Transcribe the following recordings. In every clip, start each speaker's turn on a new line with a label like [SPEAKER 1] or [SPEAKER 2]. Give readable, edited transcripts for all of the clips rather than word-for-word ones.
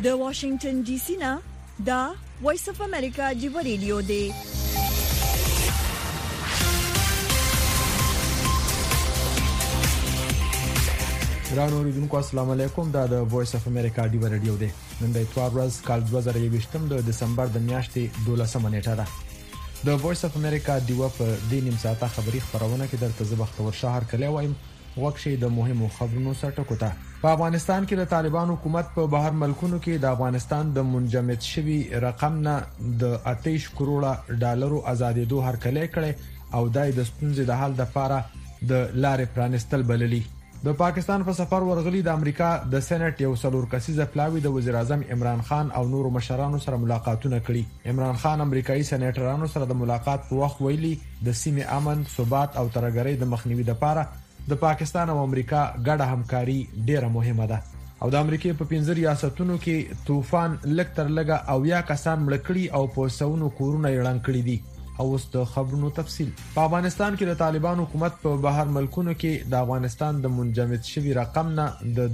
[SPEAKER 1] د واشنگټن ډي سي نه دا وایس اف امریکا دی ریډیو دی.
[SPEAKER 2] ګران اوریدونکو السلام علیکم. دا د وایس اف امریکا دی ریډیو دی. نن د اتوار ورځ کال 2023 د دسمبر د میاشتې 12 نیټه ده. د وایس اف امریکا دی په د نیم ساعته خبری خبرونه کې درته زبختور شهر کلی وایم وکشي د مهمو خبرونو سره ټکوته. په افغانستان کې د طالبان حکومت په بهر ملکونو کې د افغانستان د منجمد شوی رقم نه د 28 کروڑه ډالرو ازادېدو هرکلی کړي او دای د ستونزې د حل لپاره د لارې پرانستل بللی. د پاکستان په سفر ورغلي د امریکا د سېنات یو څلور کسیزه پلاوی د وزیر اعظم عمران خان او نورو مشرانو سره ملاقاتونه کړي. عمران خان امریکایي سېنیټرانو سره د ملاقات په وخت ویلي د سیمې امن، ثبات او ترهګرۍ د مخنیوي لپاره د پاکستان او امریکا ګډه همکاري ډیره مهمه ده. او د امریکای په 15 ریاستونو کې طوفان لک تر لګه او یا کسان مړ کړي او په سونو کورونه یې ړنګ کړي دي. او اوس د خبرونو تفصیل. په افغانستان کې د طالبان حکومت په بهر ملکونو کې د افغانستان د منجمد شوی رقم نه د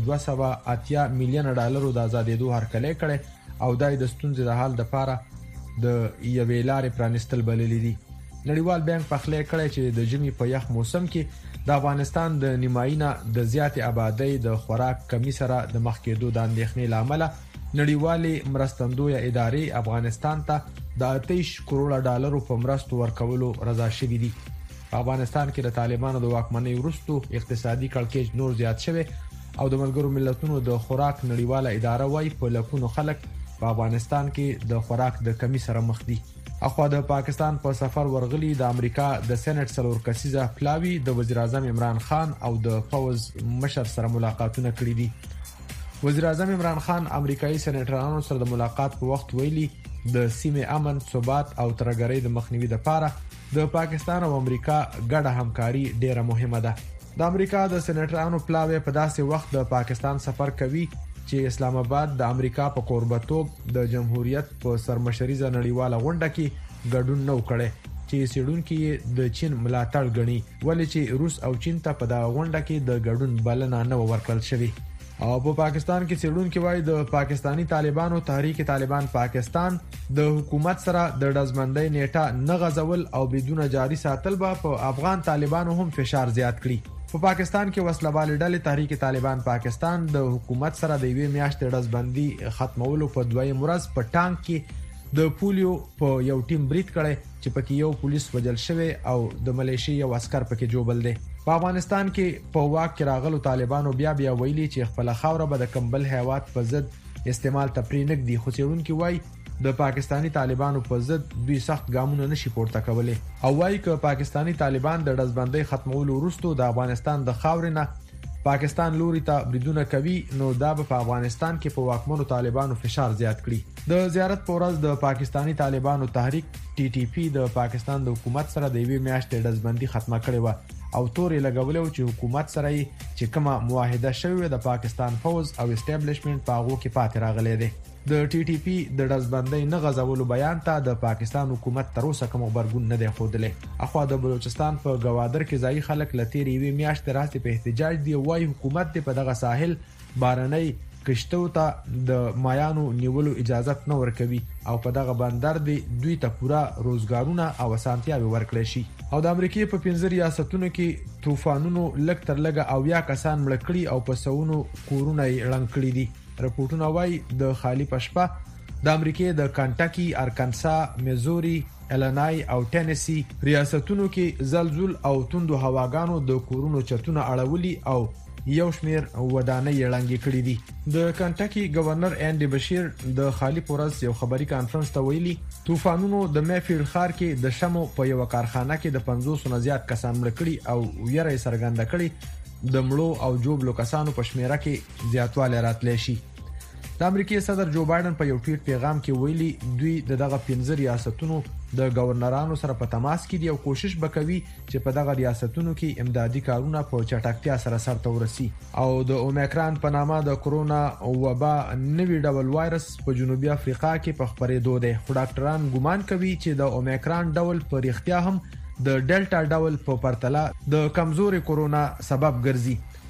[SPEAKER 2] 280 میلیون ډالرو د ازادېدو هرکلی کړي او دای د ستونزې د حل لپاره د یوې لارې پرانستل بللی دي. نړیوال بانک په خله کړي چې د ژمي په یخ موسم کې د افغانستان د نیمایي د زیات آبادی د خوراک کمی سره د مخ کېدو د اندېښنې لامل نړیوالې مرستندویه ادارې افغانستان ته د 28 کروڑه ډالرو په مرستو ورکولو رضا شوې دي. په افغانستان کې د طالبانو د واکمنۍ وروسته اقتصادي کړکېچ نور زیات شوی او د ملګرو ملتونو د خوراک نړیواله اداره وايي په لکونو خلک په افغانستان کې د خوراک د کمی سره مخ دي. اخوا د پاکستان په سفر ورغلي د امریکا د سېنات څلور کسیزه پلاوی د وزیر اعظم عمران خان او د فوز مشر سره ملاقاتونه کړي دي. وزیر اعظم عمران خان امریکایي سېنیټرانو سره د ملاقات په وخت ویلي د سیمې امن، ثبات او ترهګرۍ د مخنیوي لپاره د پاکستان او امریکا ګډه همکاري ډیره مهمه ده. د امریکا د سېنیټرانو پلاوی په داسې وخت د پاکستان سفر کوي چې اسلام آباد د امریکا په قربتوب د جمهوریت په سرمشريزه نړیواله غونډه کې ګډون نو کړي چې سیډونکو د چین ملاتړ غني ولې چې روس او چین ته په دا غونډه کې د ګډون بلنه نه ورکړل شوی. او په پاکستان کې سیډونکو وایي د پاکستانی طالبانو تحریک طالبان پاکستان د حکومت سره د دزمندۍ نیټه نه غزول او بدون جاري ساتل به په افغان طالبانو هم فشار زیات کړي. په پاکستان کې وسله‌وال ډلې تحریک طالبان پاکستان د حکومت سره د یوې میاشتې دزبندي ختمولو په دویم ورځ په ټانک کې د پولیو په یو ټیم برید کړي چې پکې یو پولیس وژل شوی او د ملیشي یو عسكر پکې جوبل دی. په افغانستان کې په واک کې راغلو طالبانو بیا ویلي چې خپل خاوره به د کمبل هیواد په ضد استعمال تپرینک دي. خو څېړونکو وایي د پاکستانی طالبانو په ضد دوی سخت ګامونه نشي پورته کولای او وایي چې پاکستانی طالبان د دزبندۍ ختمولو وروسته د افغانستان د خاورې نه پاکستان لوري ته بریدونه کوي نو دا په افغانستان کې په واکمنو طالبانو فشار زیات کړي. د زیارت په ورځ د پاکستانی طالبانو تحریک ټي ټي پی د پاکستان د حکومت سره د یوې میاشتې دزبندي ختمه کړې و او تورې لګولې و چې حکومت سره چې کومه معاهده شوې د پاکستان فوز او اسټابلیشمنت په هغه کې پاتې راغلي دي. د ټي ټي پی د دزبندۍ نه غزولو بیان ته د پاکستان حکومت تر اوسه کوم خبرګون نه دی خوده. اخوا د بلوچستان په گوادر کې ځای خلک لتیری وی میاشتې راځي په احتجاج دی وای حکومت په دغه ساحل بارنۍ کشتو ته د مایانو نیولو اجازه نه ورکوي او په دغه بندر دی دوی ته پورا روزګارونه او اسانتیاوي ورکړي شي. او د امریکای په 15 ریاستونو کې طوفانونو لک تر لګه او یا کسان مړ کړي او په سونو کورونه یې ړنګ کړي دي. رپورټونه وایي د خالی پشپا د امریکای د کنټاکی، ارکانسا، میزوري، الینای او ټینیسی ریاستونو کې زلزل او توندو هواګانو د کورونو چتونه اړولي او یو شمیر ودانۍ ړنګې کړې دي. د کنټاکی گورنر انډي بشیر د خالی پورس یو خبري کانفرنس ته ویلي طوفانونو د میفیلډ ښار کې د شمو په یو کارخانه کې د 500 نه زیات کسان مړ کړي او ویره سرګنده کړي د مړو او جوبلو کسانو په شمیره کې زیاتوالی راتلی شي. د امریکای صدر جو بایدن په یو ټویټ پیغام کې ویلي دوی دغه 15 ریاستونو د گورنرانو سره په تماس کې دي او کوشش وکوي چې په دغه ریاستونو کې امدادي کارونه په چټکتیا سره سرته ورسي. او د اومیکران په نامه د کرونا وبا نوی ډول وایرس په جنوبي افریقا کې په خپرېدو دی. خو ډاکټران ګومان کوي چې د اومیکران ډول په اړتیا هم د ډیلټا ډول په پرتله د کمزوري کرونا سبب ګرځي.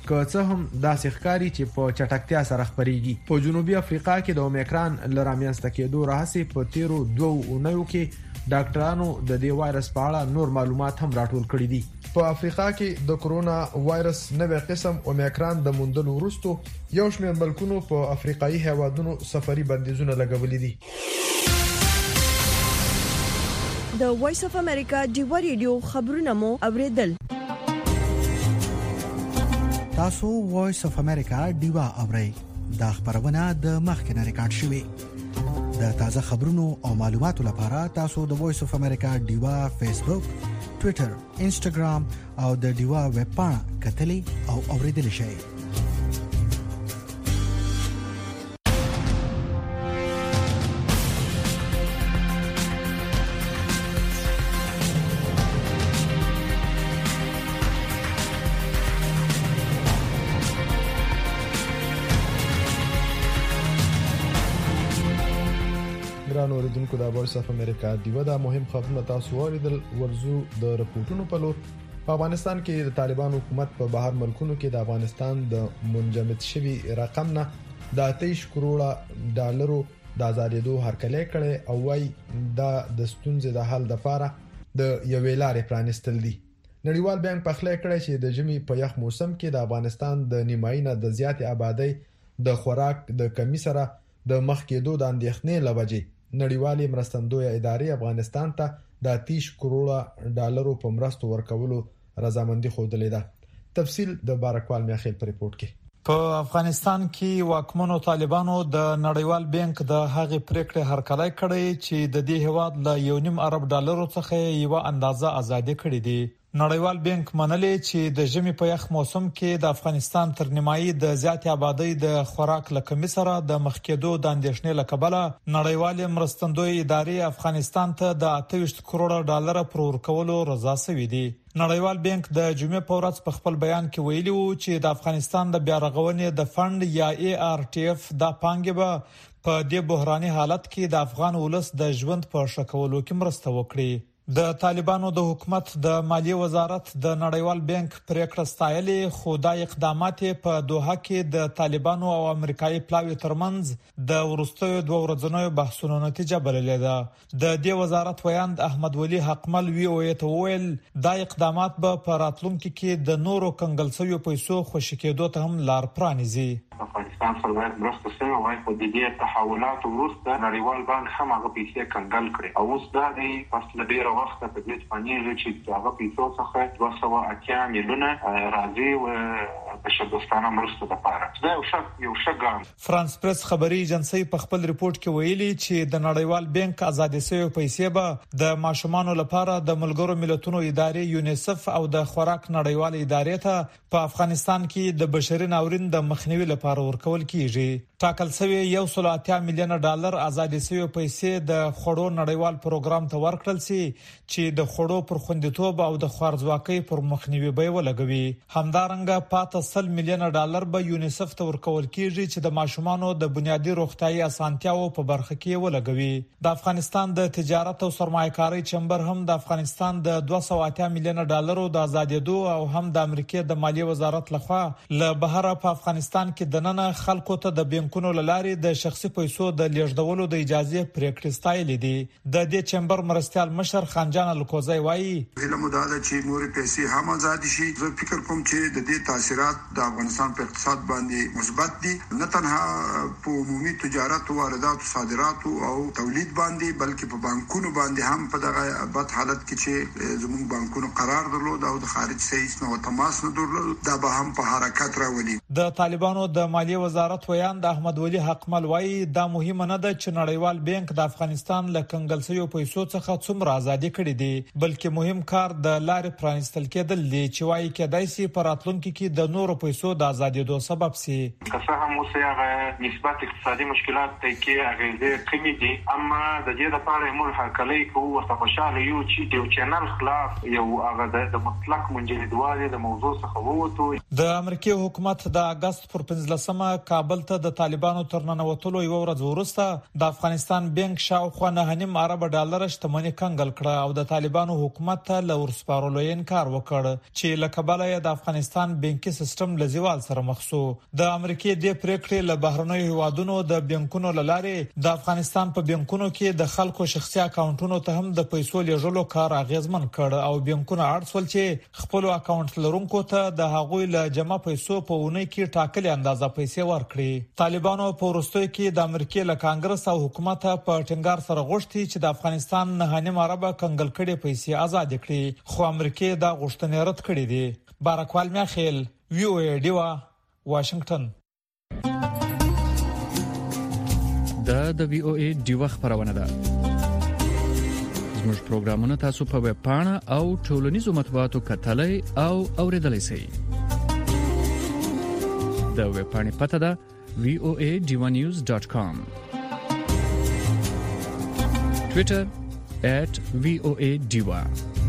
[SPEAKER 2] که څه هم داسې ښکاري چې په چټکتیا سره خپريږي. په جنوبي افریقا کې د اومیکران لرامینځته کېدو راهسي په تیرو 2 اونیو کې ډاکټرانو د دې وایرس په اړه نور معلومات هم راټول کړي دي. په افریقا کې د کرونا وایرس نوې قسم اومیکران د موندلو وروسته یو شمېر ملکونو په افریقایي هیوادونو سفري بندیزونه لګولي دي.
[SPEAKER 1] د وایس اف امریکا ډیوا ریډیو خبرونه مو اوریدل.
[SPEAKER 3] تاسو وایس اف امریکا ډیوا اورئ. دا خبرونه د مخکنه ریکارډ شوې. د تازه خبرونو او معلوماتو لپاره تاسو د وایس اف امریکا ډیوا فیسبوک، ټوئیټر، انسټاګرام او د ډیوا ویب پاڼه کتلې او اوریدل شئ.
[SPEAKER 2] اوریدونکو د وایس اف امریکا دیو دا مهم خبرونه تاسو اوریدل. ورزو د رپورټونو په لور. په افغانستان کې د طالبان حکومت په بهر ملکونو کې د افغانستان د منجمد شوی رقم نه د 23 کروڑه ډالرو د آزادېدو هرکلی کړي او وايي دا د ستونزې د حل لپاره د یوې لارې پرانستل دي. نړیوال بانک په خله کړی چې د ژمي په یخ موسم کې د افغانستان د نیمایي نه د زیاتې آبادی د خوراک د کمی سره د مخ کېدو د اندېښنې لوجې نړیوالې مرستندویه ادارې افغانستان ته د 30 کروڑه ډالرو په مرستو ورکولو رضامندي خوده ده. تفصیل د بارکوال میاخیل په ریپورت کې.
[SPEAKER 4] په افغانستان کې واکمنو طالبانو د نړیوال بانک د هغې پریکړې هرکلی کړی چې د دې هواد له 1.5 ارب ډالرو څخه یو اندازه آزادي کړې دي. نړیوال بانک منلې چې د ژمي په یخ موسم کې د افغانستان تر نیمایي د زیاتې آبادی د خوراک لکمې سره د مخ کېدو د اندېښنې لکبله نړیوال مرستندوی ادارې افغانستان ته د 28 کروڑه ډالر پر ورکولو رضا شوې دي. نړیوال بانک د جمعې په ورځ په خپل بیان کې ویلي وو چې د افغانستان د بیا رغونې د فند یا ARTF د پانګې به په دې بحراني حالت کې د افغان ولس د ژوند په ښه کولو کې مرسته وکړي. د طالبانو د حکومت د مالیې وزارت د نړیوال بانک پریکړه ستایلې، خو دا اقدامات په دوحه کې د طالبانو او امریکایي پلاوي ترمنځ د وروستیو 2 ورځنیو بحثونو نتیجه بللې ده. د دې وزارت ویاند احمد ولی حقمل ویل دا اقدامات به په راتلونکي کې د نورو کنګل شویو پیسو خوشی کېدو ته هم لار پرانیزي.
[SPEAKER 5] افغانستان سره باید مرسته شوی وای په دې تحولات وروسته نړیوال بانک هم هغه پیسې کنګل کړي او اوس دا دی فاصله ډیره وخت په دې باندې چې هغه پیسو څخه 280 میلیونه راځي او بشردوستانه مرسته لپاره دا یو ښه ګام.
[SPEAKER 4] فرانس پریس خبري ایجنسی په خپل ریپورت کې ویلي چې د نړیوال بانک آزادې شوی پیسې به د ماشومانو لپاره د ملګرو ملتونو ادارې یونیسف او د خوراک نړیوال ادارې ته په افغانستان کې د بشري ناورین د مخنیوي لپاره ورکول کیږي. ټاکل شوی 180 میلیونه ډالر آزادې شوی پیسې د خوړو نړیوال پروګرام ته ورکړل شي چې د خوړو پر خوندیتوب او د خوارځواکۍ پر مخنیوي به ولګوي. همدارنګه پاته 100 میلیونه ډالر به یونیسف ته ورکول کیږي چې د ماشومانو د بنیادي روغتيایي اسانتیاو په برخه کې ولګوي. د افغانستان د تجارت او سرمایه‌کاري چمبر هم د افغانستان د 280 میلیونه ډالرو د آزادېدو او هم د امریکای د مالیې وزارت لخوا له بهره په افغانستان کې د نن خلکو ته د بانکونو لارې د شخصي پیسو د لیږدولو د اجازه پریکړې ستایلې دي. د دې چمبر مرستيال مشر خانجان الکوزی وایي
[SPEAKER 6] علم مداله چې نور پیسې هم آزاد شي. زه فکر کوم چې د دې تاثیرات د افغانستان په اقتصاد باندې مثبت دي، نه تنها په عمومي تجارت او واردات او صادرات او تولید باندې بلکې په بانکونو باندې هم په دغه بد حالت کې چې زموږ بانکونو قرار درلود او د خارج سیس نو تماس نه درلود دا به هم په حرکت راولي.
[SPEAKER 4] د طالبانو د مالیې وزارت ویاند احمد ولی حقمل وایي دا مهمه نه ده چې نړیوال بانک د افغانستان له کنګل شویو پیسو څخه څومره آزادي کړې دي، بلکې مهم کار د لارې پرانستل کېدل دي چې وایي کېدای شي په راتلونکي کې د نورو پیسو د آزادېدو سبب شي.
[SPEAKER 5] که څه هم اوس هغه نسبت اقتصادي مشکلات ته کې اغېزې کمې دي، اما د دې لپاره موږ هرکلی کوو ورته خوشاله یو چې یو چینل خلاف یو هغه د مطلق منجمدوالي د موضوع څخه ووتو.
[SPEAKER 4] د امریکای حکومت د اگست پر 15مه کابل ته د طالبانو ترننوتلو یو ورځ وروسته د افغانستان بانک شاوخوا 9.5 ارب ډالر شتمنۍ کنګل کړه او د طالبانو حکومت ته لورسپارلو انکار وکړ چې لکباله د افغانستان بانکي سیستم لزیوال سره مخ شو. د امریکای د پریکړې له بهرنیو هوادونو د بانکونو لاره د افغانستان په بانکونو کې د خلکو شخصي اکاونټونو ته هم د پیسو لیږلو کار اغیزمن کړ او بانکونه اړسول چې خپل اکاونټ لرونکو ته د هغوی له جمع پیسو په ونې کې ټاکلې اندازه پیسې ورکړي. طالبانو په وروستیو کې د امریکای له کانګرس او حکومت په ټینګار سره غوښتي چې د افغانستان 9.5 ارب کنګل کړي پیسې آزاد کړي خو امریکای دا غوښتنې رد کړې دي. بارکوال میاخیل وی او ای ډیوا واشنگټن.
[SPEAKER 7] د وی او ای ډیوا خبرونه ده. زموږ پروګرامونه تاسو په ویب پاڼه او ټولنیزو مطبوعاتو کتلای او اوریدلای شئ. د ویب پاڼې پته ده voanews.com. Twitter @voadiva.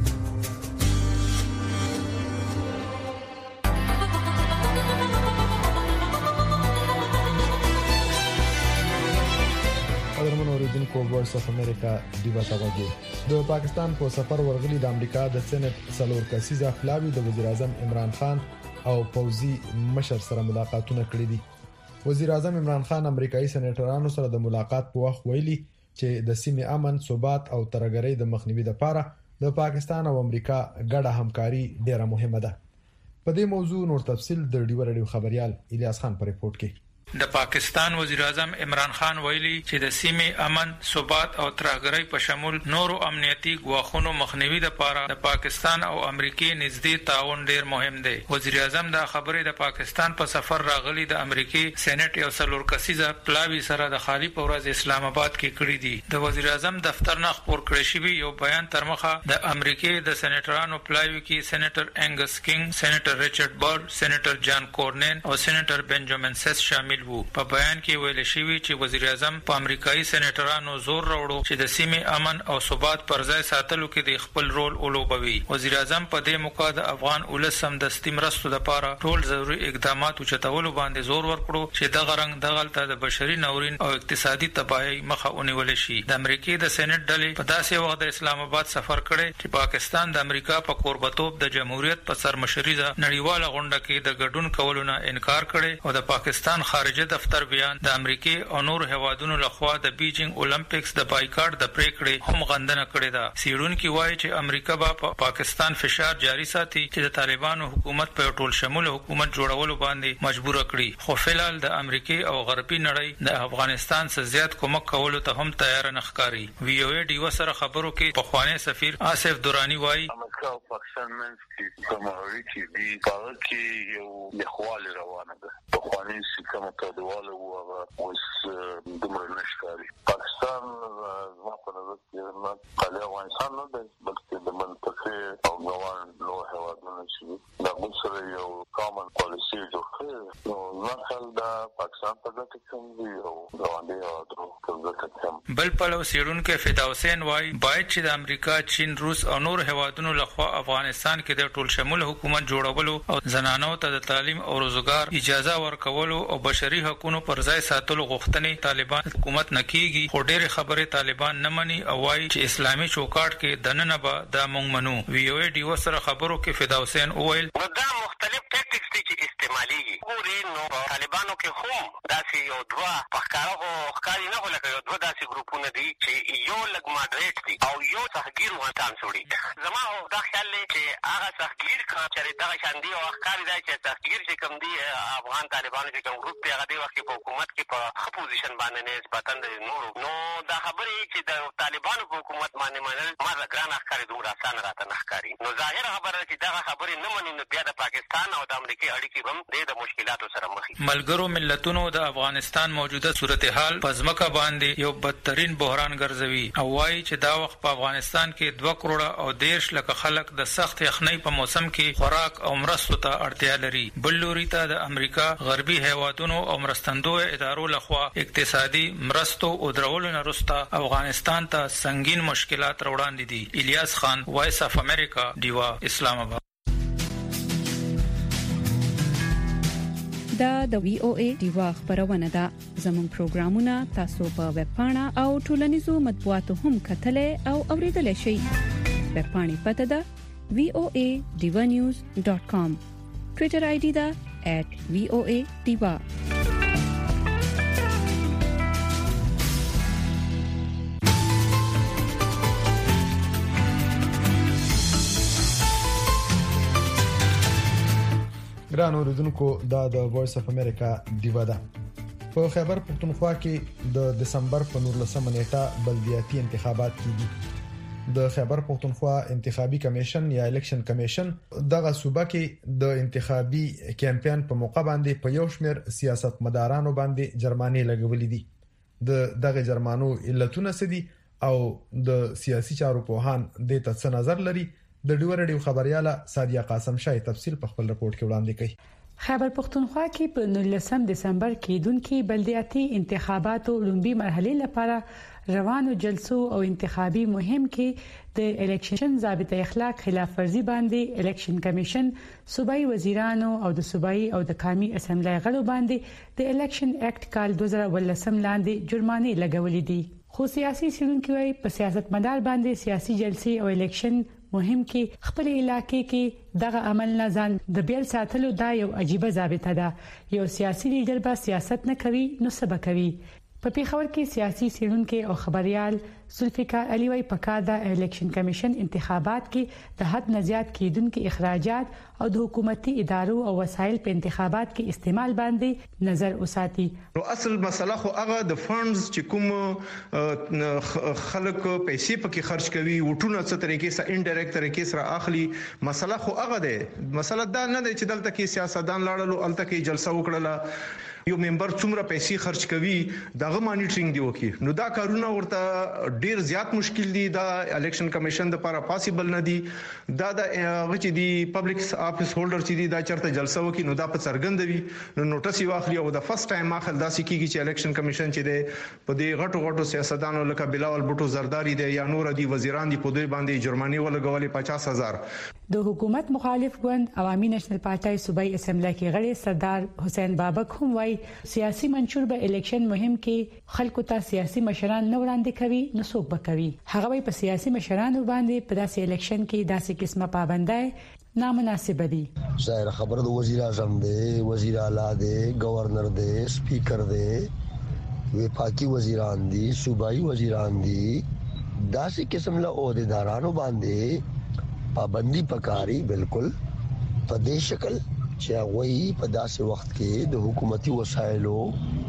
[SPEAKER 2] اوریدونکو وایس اف امریکا دیوا تاوګي د پاکستان په سفر ورغلي د امریکا د سېنات سلور کسیزه پلاوی د وزیر اعظم عمران خان او فوزي مشر سره ملاقاتونه کړې دي. وزیر اعظم عمران خان امریکایي سېنیټرانو سره د ملاقات په وخت ویلي چې د سیمې امن، ثبات او ترګرۍ د مخنیوي لپاره د پاکستان او امریکا ګډه همکاري ډیره مهمه ده. په دې موضوع نور تفصيل د ډیو رادیو خبريال الیاس خان پر ریپورت کې.
[SPEAKER 8] د پاکستان وزیر اعظم عمران خان ویلي چې د سیمې امن، ثبات او ترهګرۍ په شمول نورو امنیتي ګواښونو مخنیوي لپاره د پاکستان او امریکای نږدې تعاون ډیر مهم دی. وزیر اعظم دا خبرې د پاکستان په سفر راغلي د امریکای سېنات یو څلور کسیزه پلاوی سره د خالی په ورځ اسلام آباد کې کړې دي. د وزیر اعظم دفتر نه خبر کړی شوی یو بیان تر مخه د امریکای د سېنیټرانو پلاوی کې سېنیټر انګس کینګ، سېنیټر ریچارډ برډ، سېنیټر جان کورنین او سېنیټر بنجامین سیس شامل. په بیان کې ویل شوی چې وزیر اعظم په امریکایي سېنیټرانو زور راوړو چې د سیمې امن او ثبات پر ځای ساتلو کې د خپل رول ولوبوي. وزیر اعظم په دې موقع د افغان ولس سمدستي مرستو لپاره ټول ضروري اقدامات چتولو باندې زور ورکړو چې د غرنګ دغلت د بشري ناورین او اقتصادي تباہي مخه ونیول شي. د امریکای د سېنات ډلې په داسې وخت د اسلام آباد سفر کړي چې پاکستان د امریکا په قربتوب د جمهوریت په سرمشري د نړیواله غونډه کې د ګډون کولو نه انکار کړي او د پاکستان خارجه دفتر بیان د امریکای او نور هوادونو لخوا د بیجینګ اولمپکس د بایکاټ د پریکړې هم غندنه کړې ده. سیډونکو وایي چې امریکا په پاکستان فشار جاری ساتي چې د طالبانو حکومت په ټول شمول حکومت جوړولو باندې مجبور کړي. خو فلال د امریکای او غربي نړۍ د افغانستان څخه زیات کومک کولو ته هم تیار نه ښکاري. وی او ای ډیو سره خبرو کې په خوانی سفیر آصف دورانی وایي
[SPEAKER 9] امریکا او پاکستان منځ کې کوموري چې دی په کې یو لخوال روانه ده. په خوانی سیستم کډواله او اوس دمر نشکاري. پاکستان زما په نظر کې نه کله افغانستان نه ده بلکې د منطقه او غوان له هوادونو چې د مصر یو کامن پالیسي جوړه نو ځکه دا پاکستان په دغه کې دی او غواړي او
[SPEAKER 8] بل پلو سیډونکو فدا حسین وایي باید چې د امریکا، چین، روس او نور هوادونو لخوا افغانستان کې د ټول شمول حکومت جوړولو او زنانو ته د تعلیم او روزګار اجازه ورکولو او بشري حقوقو پر ځای ساتلو غوښتنې طالبان حکومت نه کیږي. خو ډېر خبرې طالبان نه مني او وایي چې اسلامي چوکاټ کې دننه به دا مونږ منو. وی او ای ډیو سره خبرو کې فدا حسین وویل
[SPEAKER 10] دا مختلف ټیکټکس دي چې استعمالي ګوري نو طالبانو کې هم داسې یو دوا پخکارو ښکاری نه ولکه یو دوا داسې ګروپونه دي چې یو لګ ماډریټ دي او یو تحقیر وطن سوري. زما دا خیال دی چې هغه تحقیر چې دغه شاندي او ښکاری دی چې تحقیر چې کوم دی افغان طالبانو چې کوم ګروپ دی هغه دی وخت په حکومت کې په پوزیشن باندې نسبتا نو دا خبرې چې د طالبانو په حکومت باندې منل ما ګران ښکاری دومره آسان راته نه ښکاري. نو ظاهر خبره چې دغه خبرې نه مني نو بیا د پاکستان او د امریکای اړیکې هم د مشکلاتو سره مخ دي.
[SPEAKER 8] ملګرو ملتونو د افغانستان موجوده صورتحال په ځمکه باندې یو بدترین بحران ګرځوي او وایي چې دا وخت په افغانستان کې 2 کروڑه او 13 لک خلک د سخت یخنۍ په موسم کې خوراک او مرستو ته اړتیا لري. بل لوري ته د امریکا، غربي هیوادونو او مرستندوی ادارو لخوا اقتصادي مرستو او درولو نه وروسته افغانستان ته سنگین مشکلات وړاندې دي. الیاس خان، وایس اف امریکا، دیوا، اسلام آباد.
[SPEAKER 11] دا د وی او ای دیوا خبرونه ده. زموږ پروګرامونه تاسو په ویب پاڼه او ټولنیزو مطبوعاتو هم کتلای او اوریدلای شئ. ویب پاڼې پته ده voanews.com. ټوئیټر آی ډي ده @voadiva.
[SPEAKER 2] ګران اوریدونکو دا د وایس اف امریکا دیوا ده. په خیبر پختونخوا کې د دسمبر په 19 نیټه بلدیاتي انتخابات کیږي. د خیبر پختونخوا انتخابي کمیشن یا الیکشن کمیشن دغه صوبه کې د انتخابي کمپاین په موقع باندې په یو شمېر سیاستمدارانو باندې جرمانې لګولې دي. دغه جرمانو علتونه څه دي او د سیاسي چارو په هان د څه نظر لري؟ د ډیو رادیو خبرياله سادیه قاسم شای تفصیل په خپل رپورت کې وړاندې کړي.
[SPEAKER 12] خیبر پختونخوا کې په 19 دسمبر کې دونکو بلدیاتي انتخاباتو لومبي مرحله لپاره روانو جلسو او انتخابي مهم کې د الیکشن ضابطه اخلاق خلاف ورزي باندې الیکشن کمیشن صوبایي وزیرانو او د صوبایي او د قومي اسمبلی غړو باندې د الیکشن اکټ کال 2018 لاندې جرمانې لګولې دي. خو سیاسي سیرونکو په سیاستمدار باندې سیاسي جلسې او الیکشن مهم کې خپل علاقې کې دغه عمل نه ځان د بیل ساتلو دا یو عجیب ضابطه ده. یو سیاسي لیډر به سیاست نه کوي نو څه به کوي؟ په پیښور کې سیاسي سیرونکو او خبريال ذوالفقار علي وايي پکار د الیکشن کمیشن انتخابات کې د حد نه زیات کېدونکو اخراجات او د حکومتي ادارو او وسایل په انتخابات کې استعمال باندې نظر وساتي.
[SPEAKER 13] نو اصل مسله خو هغه د فندز چې کوم خلک پیسې پکې خرج کوي وټونه څه طریقې سره انډایرکټ طریقې سره اخلي. مسله خو هغه ده، مسله دا نه ده چې دلته کې سیاستدان لاړل او الته کې جلسه وکړه یو ممبر څومره پیسې خرج کوي دغه مانیټرینګ دی وکي. نو دا کارونه ورته ډیر زیات مشکل دي. دا الیکشن کمیشن د لپاره پاسیبل نه دي. دا د چې دی پبلک افیس هولډر چې دی دا چرته جلسه وکي نو دا په څرګند وي نو نوټس یې واخلي او د فرست ټایم اخل داسې کیږي چې الیکشن کمیشن چې دی په دې غټو سیاستدانو لکه بلاول بوټو زرداری دی یا نور دي وزیران دي په دوی باندې جرماني ولګولې 50,000.
[SPEAKER 12] د حکومت مخالف ګوند عوامي نېشنل پارټي صوبایي اسمبلی کې غړي سردار حسین بابک هم وايي سیاسي منشور به الیکشن مهم کې خلکو ته سیاسي مشران نه وړاندې کوي نو څوک به کوي. هغه په سیاسي مشرانو باندې په داسې الیکشن کې داسې قسمه پابندۍ نامناسب دي.
[SPEAKER 14] ظاهر خبره د وزیر اعظم دی، وزیر اعلی دی، گورنر دی، سپیکر دی، وفاقي وزیران دي، صوبایي وزیران دي. داسې قسم له عہدیدارانو باندې پابندي پکاري بالکل په دې شکل چې هغه په داسې وخت کې د حکومتي وسایلو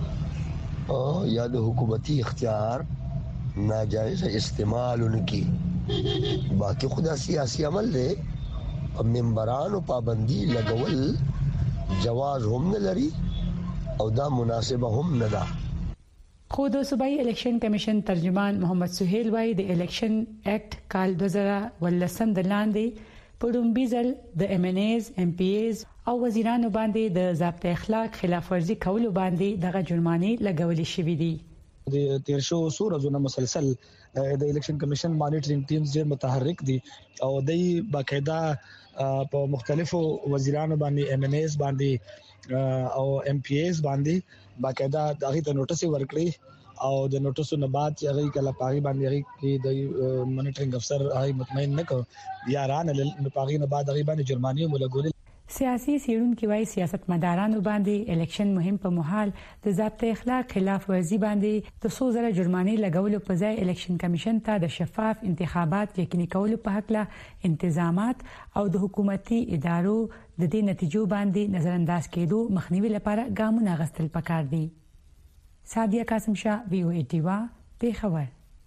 [SPEAKER 14] یا د حکومتي اختیار ناجایز استعمال انکی. باقی خدا سیاسی عمل دی ممبرانو پابندي لګول جواز هم نه لري او دا مناسبه هم نه ده.
[SPEAKER 12] خو د صوبایي الیکشن کمیشن ترجمان محمد سہیل وايي د الیکشن اکټ کال 2018 د لاندې پړومبي ځل د MNAs MPAs او وزیرانو باندې د ضابطه اخلاق خلاف ورزي کولو باندې دغه جرمانې لګولې شوې دي.
[SPEAKER 15] د تیر شو سورزونه مسلسل د الیکشن کمیشن مانیټرینګ ټیمز ډېر متحرک دي او دای باقاعده په مختلفو وزیرانو باندې MNAs باندې او MPAs باندې باقاعده دغه ته نوټس ورکړي او د نوټسو نه بعد چې هغه کله پاغي باندې هغه کې د مانیټرینګ افسر هغه مطمئن نه کو یا ران له پاغي نه بعد هغه باندې جرمانه ملګول.
[SPEAKER 12] سیاسي سیرونکو وايي سیاستمدارانو باندې الیکشن مهم په محال د ضابطه اخلاق خلاف ورزي باندې د 100,000 جرمانه لګولو په ځای الیکشن کمیشن ته د شفاف انتخابات یقیني کولو په حق له انتظامات او د حکومتي ادارو د دې نتیجو باندې نظر انداز کېدو مخنیوي لپاره ګامونه غوښتل پکار دي. سادیه قاسم شاه VOA دیوا پیښور.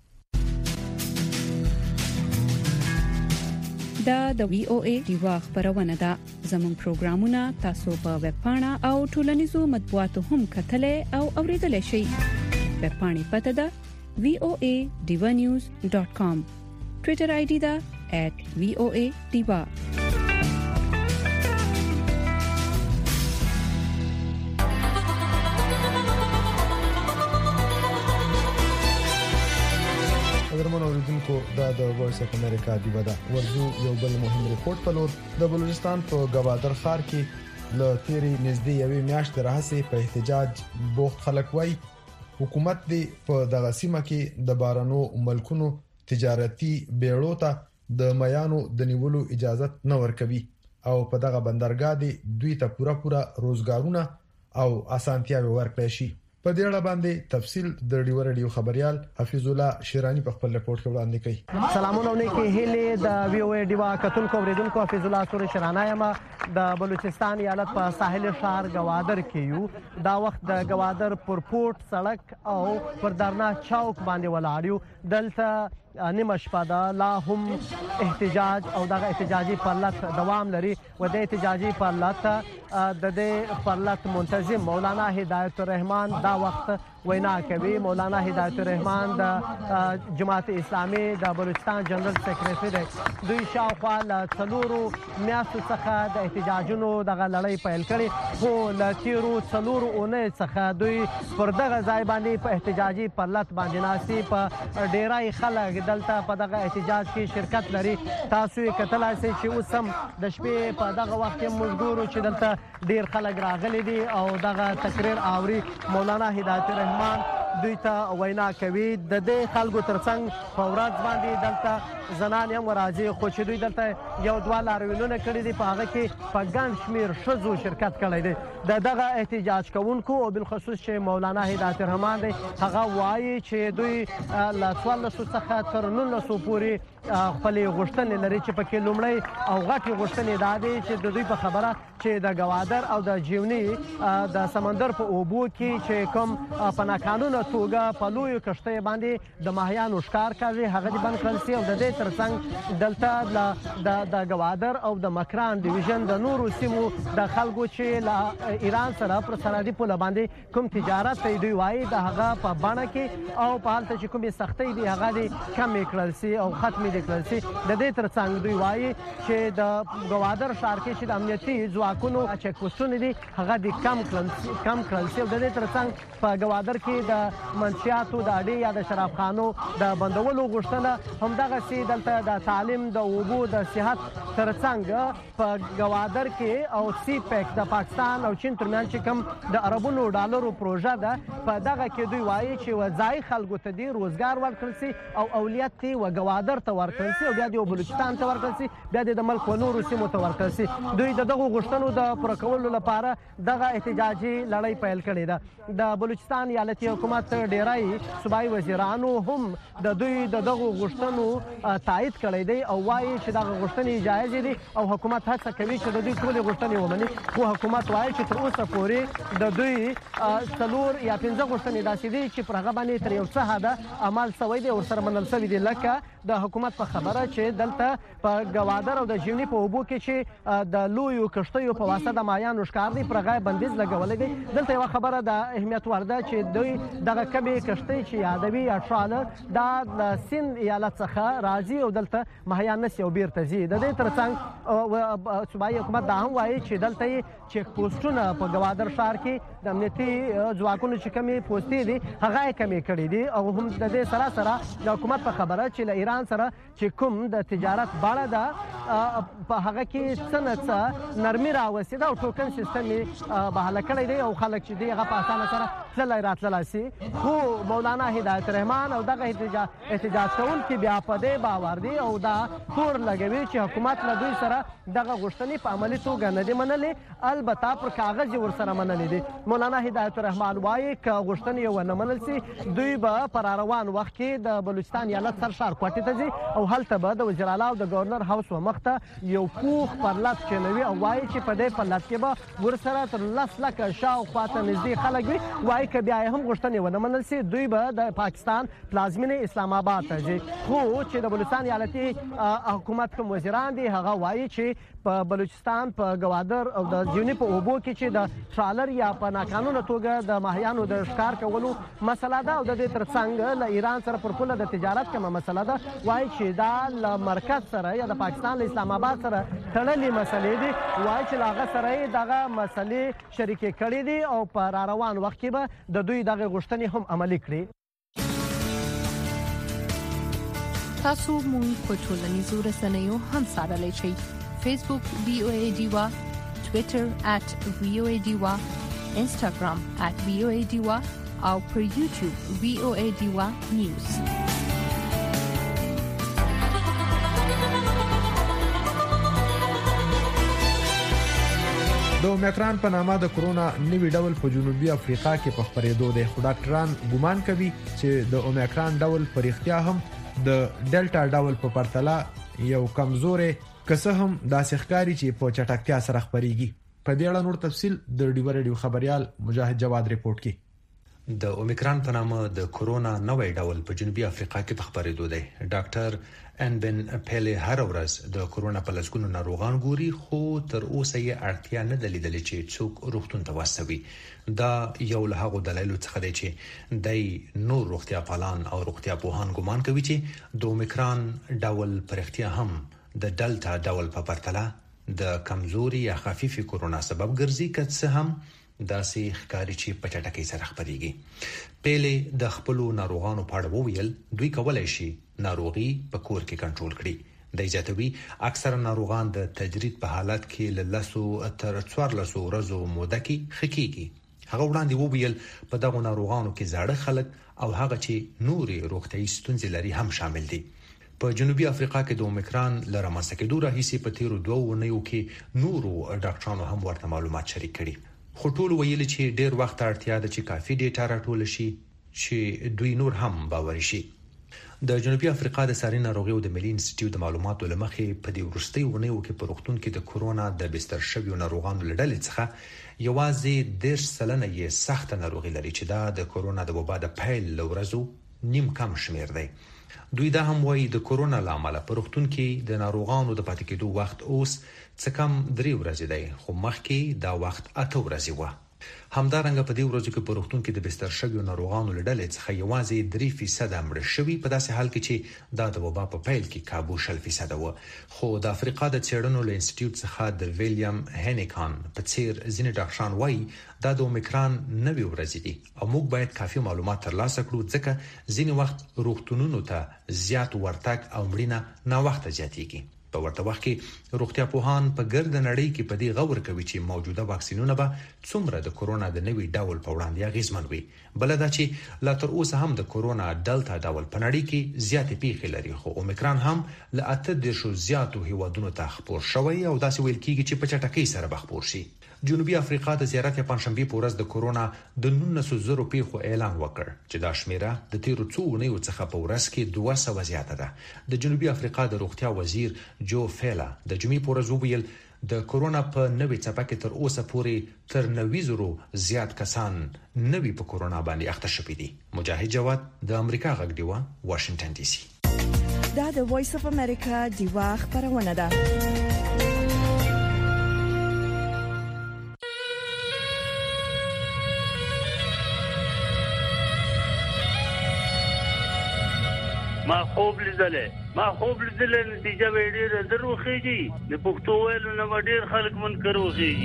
[SPEAKER 12] دا د VOA دیوا خبرونه ده. زموږ پروګرامونه تاسو په ویب پاڼه او ټولنیزو مطبوعاتو هم کتلای او اوریدلای شئ. ویب پاڼې پته ده voanews.com. ټوئیټر آی ډي ده @voadiva.
[SPEAKER 2] درمن اوریدونکو دا د وایس اف امریکا دی ودا ورزو یو بل مهم ریپورت په لور د بلوچستان په گوادر ښار کې له تیرې نږدې یوې میاشتې راهیسې په احتجاج بوخت خلک وایي حکومت دې په دغه سیمه کې د بارانو ملکونو تجارتي بیړو ته د میانو د نیولو اجازه نه ورکوي او په دغه بندرګاه دې دوی ته پوره روزګارونه او اسانتیاوي ورکړي شي. په دې اړه باندې تفصیل د ډیو رادیو خبريال حفیظ الله شیرانی په خپل رپورت کې وړاندې کړي.
[SPEAKER 16] سلامونه نیکی هیله د وی او ډیوا کتونکو اوریدونکو حفیظ الله سور شیرانی ما د بلوچستان ایالت په ساحل شهر گوادر کې یو دا وخت د گوادر پورپورت سړک او پر درنا چوک باندې ولاړیو. دلته نیمه شپه ده لا هم احتجاج او دغه احتجاجي پرلط دوام لري و د احتجاجي پرلط د دې پرلط منتظم مولانا هدایت الرحمن دا وخت وینا کوي. مولانا هدایت الرحمن د جماعت اسلامي د بلوچستان جنرال سیکریټری دی. دوی شاوخوا له 4 میاشتو څخه د احتجاجونو دغه لړۍ پیل کړې خو له تیرو 4 اونۍ څخه دوی پر دغه ځای باندې په احتجاجي پرلط باندې ناسي په ډیرای خلک دلته په دغه احتجاج کې شرکت لري. تاسو یې کتلای شئ چې اوس هم د شپې په دغه وخت کې موږ ګورو چې دلته ډیر خلک راغلي دي او دغه تقریر اوري. مولانا هدایت الرحمن دوی ته وینا کوي. د دې خلکو ترڅنګ په ورځ باندې دلته زنان هم راځي خو چې دوی دلته یو دوه لاریونونه کړي دي په هغه کې په ګڼ شمېر ښځو شرکت کړی دی. دغه احتجاج کوونکو او بالخصوص چې مولانا هدایت الرحمن دی هغه وایي چې دوی له 1400 څخه تر 1900 پورې خپلې غوښتنې لري چې پکې لومړی او غټې غوښتنې دا دي چې د دوی په خبره چې د گوادر او د جیونی د سمندر په اوبو کې چې کوم په ناقانونه توګه په لویو کښتۍ باندې د ماهیانو ښکار کوي هغه دې بند کړل شي او د دې ترڅنګ دلته د گوادر او د مکران ډیویژن د نورو سیمو د خلکو چې له ایران سره پر سرحدي پوله باندې کوم تجارت دی دوی وایي د هغه په بڼه کې او په هلته چې کومې سختۍ دي هغه دې کمې کړل شي او ختمې دې کړل شي. د دې ترڅنګ دوی وایي چې د گوادر ښار کې چې د امنیتي ځواکونو چیک پوسټونه دي هغه دې کم کړل شي او د دې ترڅنګ په گوادر کې د منشیاتو د اډې یا د شرابخانو د بندولو غوښتنه همدغسې دلته د تعلیم د اوبو د صحت ترڅنګ په گوادر کې او سی پیک د پاکستان او چین ترمنځ چې کوم د اربونو ډالرو پروژه ده په دغه کې دوی وایي چې وځای خلکو ته دې روزګار ورکړل شي او اولیت دې و گوادر ته ورکړل شي او بیا دې بلوچستان ته ورکړل شي بیا دې د ملک و نورو سیمو ته ورکړل شي. دوی دغه غوښتنو د پوره کولو لپاره دغه احتجاجي لړۍ پیل کړې ده. د بلوچستان ایالتي حکومت ډیری صوبایي وزیرانو هم د دوی دغه غوښتنو تایید کړی دی او وایي چې دغه غوښتنې جایز دي او حکومت هڅه کوي چې د دوی ټولې غوښتنې ومني خو حکومت وایي چې تر اوسه پورې د دوی 4 یا 5 غوښتنې داسې دي چې پر هغه باندې تر یو څه حده عمل شوی دی او ورسره منل شوي دي لکه د حکومت په خبره چې دلته په گوادر او د ژیوني په اوبو کې چې د لویو کښتیو په واسطه د ماهیانو ښکار دی پر هغه بندیز لګولی دی. دلته یوه خبره د اهمیت وړ ده چې دوی دغه کمې کښتۍ چې یادوي یا ټرالر دا د سیند ایالت څخه راځي او دلته ماهیان نسي او بیرته ځي. د دې ترڅنګ صوبایي حکومت دا هم وایي چې دلته یې چیک پوسټونه په گوادر ښار کې د امنیتي ځواکونو چې کمې پوستې دي هغه یې کمې کړي دي او هم د دې سره سره د حکومت په خبره چې له ایران سره چې کوم د تجارت باړه ده په هغه کې څه نه څه نرمي راوستې ده او ټوکن سیستم یې بحاله کړی دی او خلک چې دی هغه په اسانه سره تللی راتللی شي. خو مولانا هدایت الرحمن او دغه احتجاج کوونکي بیا په دې باور دي او دا تور لګوي چې حکومت له دوی سره دغه غوښتنې په عملي توګه نه دي منلې البته پر کاغذ یې ورسره منلې دي. مولانا هدایت الرحمن وایي که غوښتنې یې ونه منل شي دوی به په راروان وخت کې د بلوچستان ایالت سرشار کوټې ته ځي او هلته به د وزیراعلی او د ګورنر هاوس و مخته یو پوخ پرلط چلوي او وایي چې په دې پرلط کې به ورسره تر 10 لکه شاوخوا ته نږدې خلک وي. وایي که بیا یې هم غوښتنې ونه منل شي دوی به د پاکستان پلازمینې اسلام آباد ته ځي. خو چې د بلوچستان ایالتي حکومت کوم وزیران دي هغه وایي چې په بلوچستان په گوادر او د جیونی په اوبو کې چې د ټرالر یا په ناقانونه توګه د ماهیانو د ښکار کولو مسله ده او د دې ترڅنګ له ایران سره پر پوله د تجارت کومه مسله ده وایي چې دا له مرکز سره یا د پاکستان له اسلام آباد سره تړلې مسلې دي. وایي چې له هغه سره یې دغه مسلې شریکې کړې دي او په راروان وخت کې به د دوی دغه غوښتنې هم عملي کړي.
[SPEAKER 11] تاسو مونږ په ټولنیزو رسنیو هم څارلی شئ. فیسبوک BOA ډیوا،
[SPEAKER 17] Twitter @VOA Diva, Instagram @VOA Diva او پر YouTube VOA Diva News.
[SPEAKER 2] د اومیکران په نامه د کرونا نوی ډول په جنوبي افریقا کې په خپرېدو دی، خو ډاکټران ګومان کوي چې د اومیکران ډول په اړتیا هم د ډیلټا ډول په پرتله یو کمزورې کسه هم داسې ښکاري چې په چټکتیا سره خپرېږي. په دې اړه نور تفصیل د ډیو ریډیو خبريال مجاهد جواد ریپورت کوي.
[SPEAKER 18] د اومیکران په نامه د کرونا نوی ډول په جنوبي افریقا کې په خپرېدو دی. ډاکټر انبن پیلی هر ورځ د کرونا په لسګونو ناروغان ګوري، خو تر اوسه یې اړتیا نه لیدلې چې څوک روغتون ته واستوي. دا یو له هغو دلایلو څخه دی چې د نور روغتیا پالان او روغتیا پوهان ګومان کوي چې د اومیکران ډول پرختیا هم د ډلټا ډول په پرتله د کمزوري یا خفيفي کرونا سبب ګرځي، که څه هم داسې ښکاري چې په چټکۍ سره خپرېږي. پیلې د خپل ناروغانو په اړه وویل دوی کولای شي ناروغي په کور کې کنټرول کړي. د ایجاتوي اکثره ناروغان د تجرید په حالت کې له 10 تر 14 ورځو موده کې خکېږي. هغه وړاندې وویل په دغه ناروغانو کې زاړه خلک او هغه چې نوري روغتيایي ستونزې لري هم شامل دي. په جنوبي افریقا کې د اومیکران لرمسه کېدو راهیسي په تیرو 2 ونیو کې نورو ډاکټرانو هم ورته معلومات شریک کړي. خو ټول ویل چې ډیر وخت اړتیا ده چې کافي ډیټا راټول شي چې دوی نور هم باوري شي. د جنوبي افریقا د ساري ناروغیو د ملي انسټیټیوټ د معلوماتو لمخې په دې وروستي ونیو کې په روغتون کې د کورونا د بستر شویو ناروغانو لړل څخه یوازې 10% یې سخت ناروغي لري چې دا د کورونا د وبا د پیل لورزو نیم کم شمیر دی. دوی دا هم وایي د کورونا لامل په روغتون کې د ناروغانو د پاتې کېدو وخت اوس څه کم 3 ورځې دی، خو مخکې دا وخت 8 ورځې و. همدارنګه په دې ورځو کې په روغتون کې د بستر شویو ناروغانو لړل څخه یوازې 3% مړ شوي، په داسې حال کې چې دا د وبا په پیل کې کابو 0% و. خو د افریقا د څېړنو له انسټیټیوټ څخه د ویلیام هینیکان په څیر ځینې ډاکټران وایي دا د اومیکران نوې ورځې دي او موږ باید کافي معلومات ترلاسه کړو، ځکه ځینې وخت روغتونونو ته زیات ورتګ او مړینه نا وخت زیاتېږي. په ورته وخت کې روغتیا پوهان په ګرد نړۍ کې په دې غور کوي چې موجوده واکسینونه به څومره د کورونا د نوي ډول په وړاندې اغیزمن وي. بل دا چې لا تر اوسه هم د کورونا ډلټا ډول په نړۍ کې زیاتې پیښې لري، خو اومیکران هم له 8 زیاتو هیوادونو ته خپور شوی او داسې ویل کیږي چې په چټکۍ سره بخپور شي. جنوبي افریقا د زیارت پنځشنبه په ورځ د کورونا د 19,000 پیښو اعلان وکړ چې دا شمیره د تیرو څو اونیو څخه په ورځ کې 200 زیاته ده. د جنوبي افریقا د روغتیا وزیر جو فیلا د جمعې په ورځ ویل د کورونا په نوې څپه کې تر اوسه پورې تر 90,000 زیات کسان نوې په کورونا باندې اخته شوي دي. مجاهد جواد د امریکا غږ دیوا واشنگټن ډي سي.
[SPEAKER 1] دا د وایس اف امریکا دیوا خبرونه ده.
[SPEAKER 19] ما خوب لیدل نتیجه به ډېر دروخیږي، د پښتو ویلو نه ډېر خلک منکر وخیږي.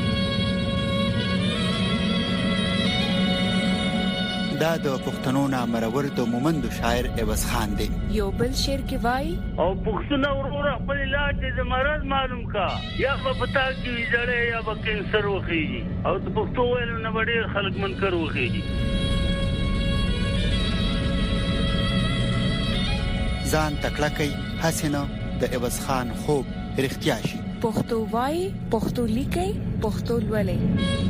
[SPEAKER 20] دا د پښتنو نامرور د مومند شاعر عوض خان دی.
[SPEAKER 17] یو بل شعر کې وای
[SPEAKER 19] او پښتون ورور خپل علاج د مرض معلوم کا، یا په پتا کې ویځړې یا په کینسر وخیږي، او د پښتو ویلو نه ډېر خلک منکر وخیږي.
[SPEAKER 20] ځان تکړکې حسینه د عوض خان خوب رښتیا شي.
[SPEAKER 17] پښتو وای، پښتو لیکي، پښتو لولي.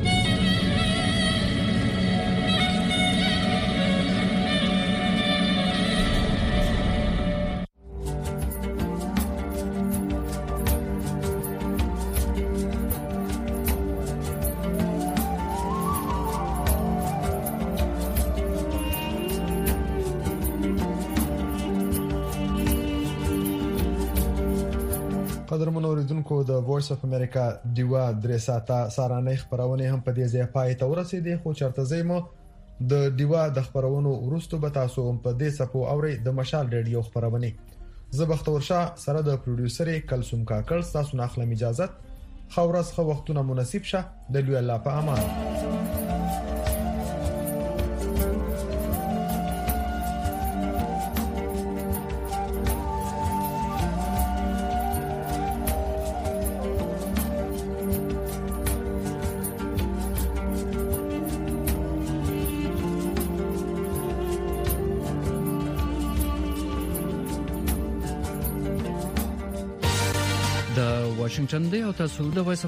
[SPEAKER 2] قدرمن اوریدونکو د وایس اف امریکا دیوا درې ساعته سارانه خبرونه هم په دې ځای پای ته ورسېدې، خو چرته زېمو د دیوا د خبرونو وروسته به تاسو هم په دې سپو اوري د مشال ریډیو خبرونه. زه بختور شاه سره د پروډوسر کلثوم کاکړ تاسو نه اخلم اجازه. خورس خو وختونه مناسب شه. د لوی الله په امان.
[SPEAKER 7] واشنگټن دی او تاسو د وایس